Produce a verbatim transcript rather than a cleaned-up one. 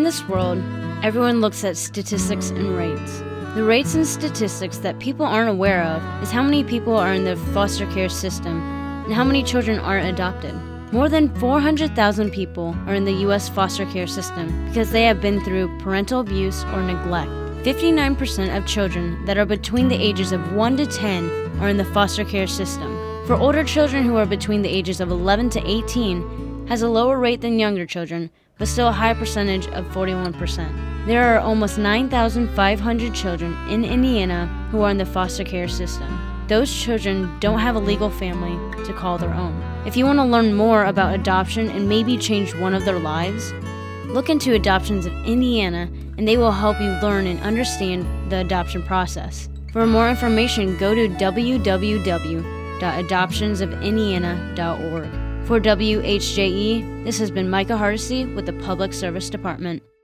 this world, everyone looks at statistics and rates. The rates and statistics that people aren't aware of is how many people are in the foster care system and how many children aren't adopted. More than four hundred thousand people are in the U S foster care system because they have been through parental abuse or neglect. fifty-nine percent of children that are between the ages of one to ten are in the foster care system. For older children who are between the ages of eleven to eighteen, has a lower rate than younger children, but still a high percentage of forty-one percent. There are almost nine thousand five hundred children in Indiana who are in the foster care system. Those children don't have a legal family to call their own. If you want to learn more about adoption and maybe change one of their lives, look into Adoptions of Indiana and they will help you learn and understand the adoption process. For more information, go to w w w dot adoptions of indiana dot org. For W H J E, this has been Micah Hardesty with the Public Service Department.